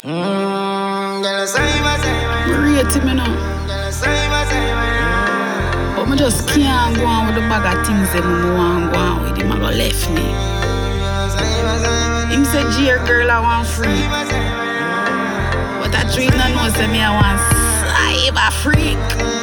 Rate him, you know. But I just can't go on with the bag of things that I want to go on with him. I go left me. Him say, G, girl, I want free. But I treat no know, say me I want cyber freak.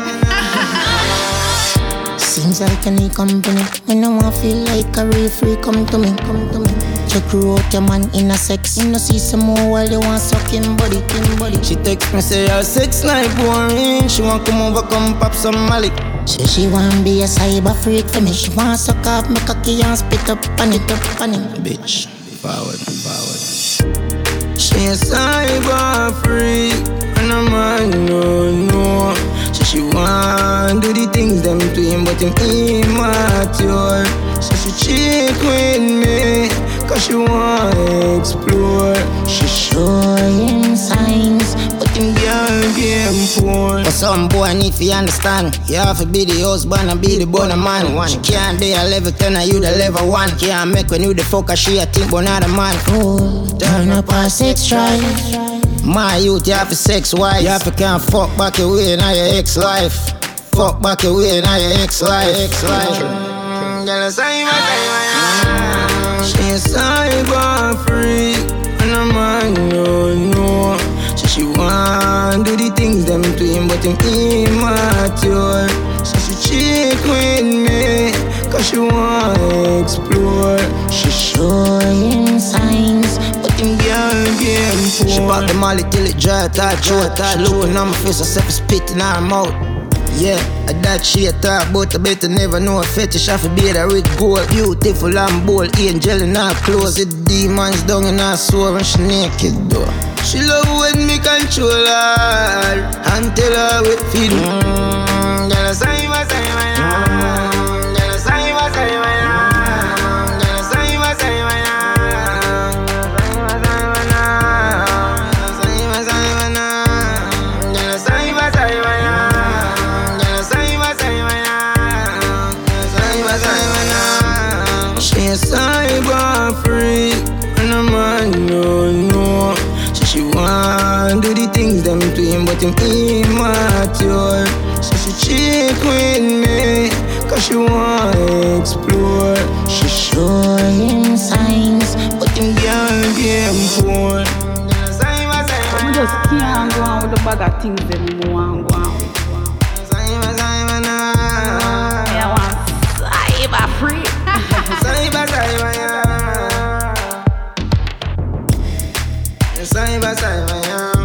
Seems like I need company. When I want feel like a real free, come to me, come to me. Check you out your man in a sex. You know see some more while you want suck him body, She text me say her sex life boring. She want come over, come pop some Malik. Say she want be a cyber freak for me. She want suck off my cocky and spit up on it, Bitch, forward. She a cyber freak, and a man no. So she want do the things them to him, but him immature. So she cheat with me, cause she want explore. She show him signs, but him girl game poor. But some boy need to understand, you have to be the husband and be the bonner man. She can't be a level 10 and you the level 1. Can't make when you the fucker, she a think but not a man. Turn up our sex drive. My youth, you have to sex wife. You have to can't fuck back your way in your ex-life. Fuck back your way in your ex-life. She a cyber freak, and a man no. So she want do the things them to him, but him immature. So she cheat with me, cause she want explore. She show him signs, but him girl game poor. She pop the molly till it dry, tight. She looking on my face, herself spit in her mouth. Yeah, that she a talk about, I better never know a fetish. I for be that with gold, beautiful and bold, angel in her clothes. The demons down in her soul when she naked though. She love when me control her and tell her what feed me. Girl, cyber. She a cyber freak, and a man no. So she want do the things them to him, but him immature. So she cheat with me, cause she want explore. She show him signs, but him girl game poor. I just can't go on with the bag of things that I want to go on with. I want cyber freak. Cyber, yeah.